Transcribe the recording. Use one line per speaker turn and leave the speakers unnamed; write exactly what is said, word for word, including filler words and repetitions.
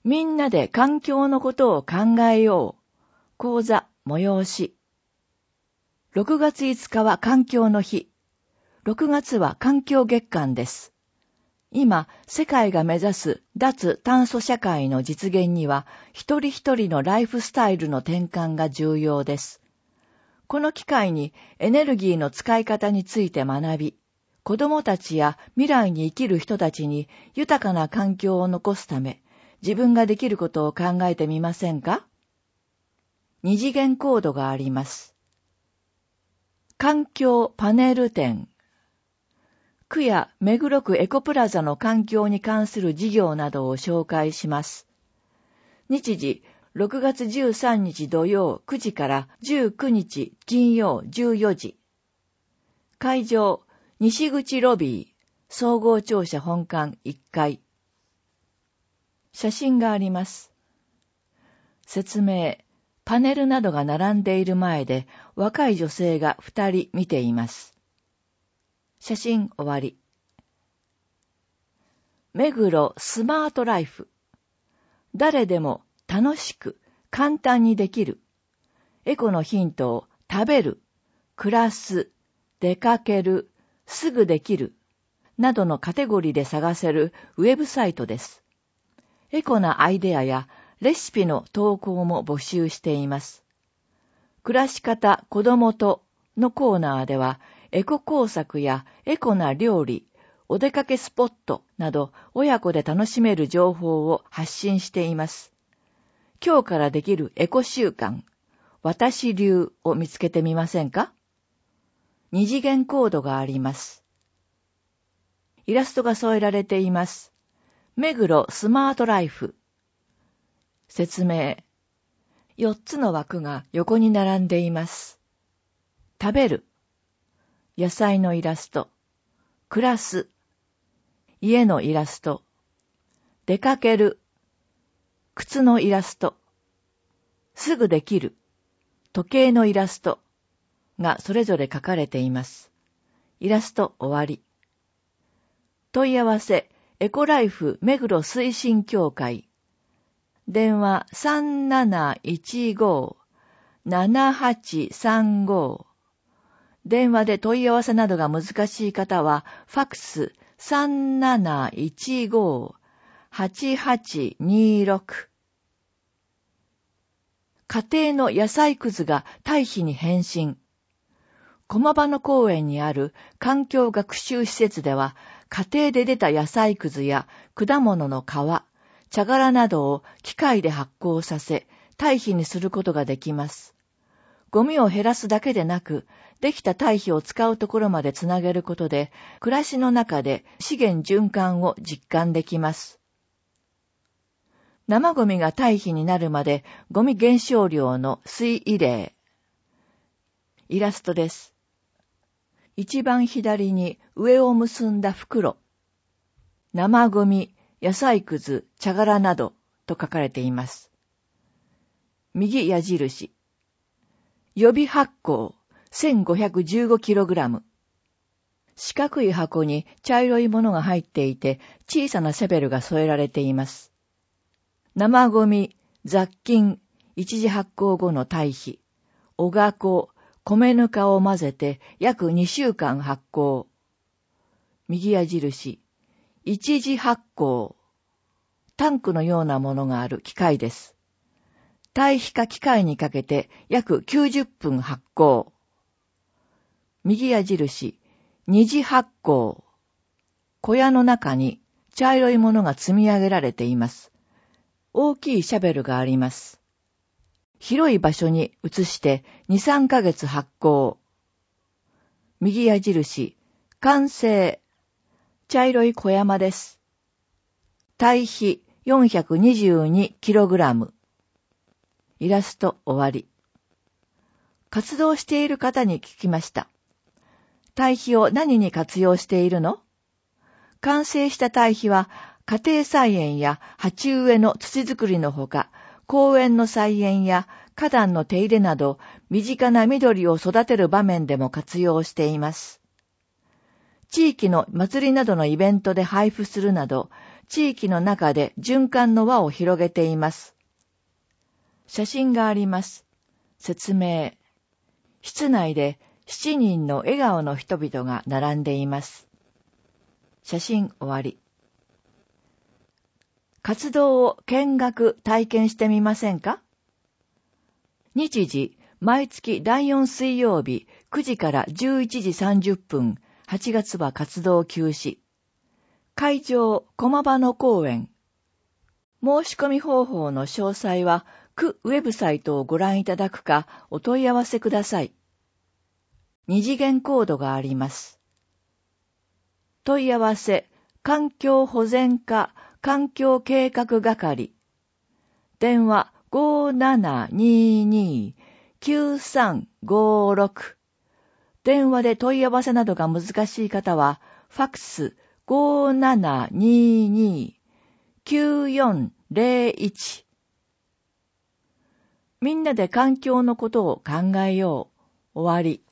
みんなで環境のことを考えよう。講座、催し。ろくがついつかは環境の日。ろくがつは環境月間です。今、世界が目指す脱炭素社会の実現には、一人一人のライフスタイルの転換が重要です。この機会にエネルギーの使い方について学び、子供たちや未来に生きる人たちに豊かな環境を残すため、自分ができることを考えてみませんか？二次元コードがあります。環境パネル展。区や目黒区エコプラザの環境に関する事業などを紹介します。日時、ろくがつじゅうさんにち土曜くじからじゅうくにち金曜じゅうよじ。会場、西口ロビー、総合庁舎本館いっかい。写真があります。説明、パネルなどが並んでいる前で若い女性がふたり見ています。写真終わり。目黒スマートライフ。誰でも楽しく簡単にできる。エコのヒントを食べる、暮らす、出かける、すぐできるなどのカテゴリーで探せるウェブサイトです。エコなアイデアやレシピの投稿も募集しています。暮らし方子供とのコーナーではエコ工作やエコな料理、お出かけスポットなど親子で楽しめる情報を発信しています。今日からできるエコ習慣、私流を見つけてみませんか？二次元コードがあります。イラストが添えられています。目黒スマートライフ。説明。よっつの枠が横に並んでいます。食べる。野菜のイラスト。暮らす。家のイラスト。出かける。靴のイラスト。すぐできる。時計のイラストがそれぞれ描かれています。イラスト終わり。問い合わせ、エコライフ目黒推進協会。電話 さんなないちご ななはちさんご。電話で問い合わせなどが難しい方は、ファックス さんなないちご はちはちにろく。家庭の野菜くずが堆肥に変身。駒場野公園にある環境学習施設では、家庭で出た野菜くずや果物の皮、茶殻などを機械で発酵させ、堆肥にすることができます。ゴミを減らすだけでなく、できた堆肥を使うところまでつなげることで、暮らしの中で資源循環を実感できます。生ゴミが堆肥になるまでゴミ減少量の推移例。イラストです。一番左に上を結んだ袋。生ゴミ、野菜くず、茶殻などと書かれています。右矢印。予備発酵 せんごひゃくじゅうごキログラム。四角い箱に茶色いものが入っていて小さなシャベルが添えられています。生ゴミ、雑菌、一次発酵後の堆肥、おが粉、米ぬかを混ぜて約にしゅうかん発酵。右矢印、一次発酵。タンクのようなものがある機械です。堆肥か機械にかけて約きゅうじゅっぷん発酵。右矢印、二次発酵。小屋の中に茶色いものが積み上げられています。大きいシャベルがあります。広い場所に移してに、さんかげつ発酵。右矢印、完成。茶色い小山です。堆肥 よんひゃくにじゅうにキログラム。イラスト終わり。活動している方に聞きました。堆肥を何に活用しているの？完成した堆肥は家庭菜園や鉢植えの土作りのほか、公園の菜園や花壇の手入れなど、身近な緑を育てる場面でも活用しています。地域の祭りなどのイベントで配布するなど、 地域の中で循環の輪を広げています。写真があります。説明。室内で七人の笑顔の人々が並んでいます。写真終わり。活動を見学体験してみませんか？日時、毎月だいよん水曜日くじからじゅういちじさんじゅっぷん、はちがつは活動休止。会場、駒場野公園。申し込み方法の詳細は、区ウェブサイトをご覧いただくか、お問い合わせください。二次元コードがあります。問い合わせ、環境保全課環境計画係。電話 ごーななにーにーきゅうさんごーろく。電話で問い合わせなどが難しい方は、ファックス ごーななにーにーきゅうよんぜろいち。みんなで環境のことを考えよう。終わり。